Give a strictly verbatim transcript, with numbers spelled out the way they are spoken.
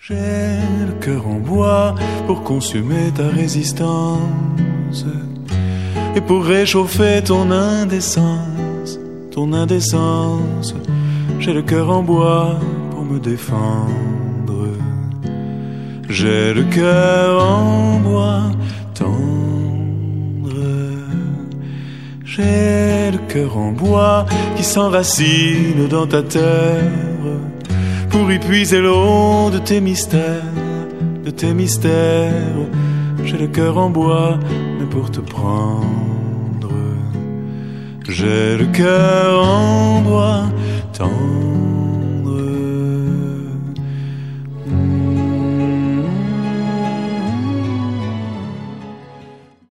J'ai le cœur en bois pour consumer ta résistance et pour réchauffer ton indécence, ton indécence. J'ai le cœur en bois pour me défendre. J'ai le cœur en bois tendre. J'ai le cœur en bois qui s'enracine dans ta terre pour y puiser l'eau de tes mystères, de tes mystères. J'ai le cœur en bois, mais pour te prendre. J'ai le cœur en bois tendre.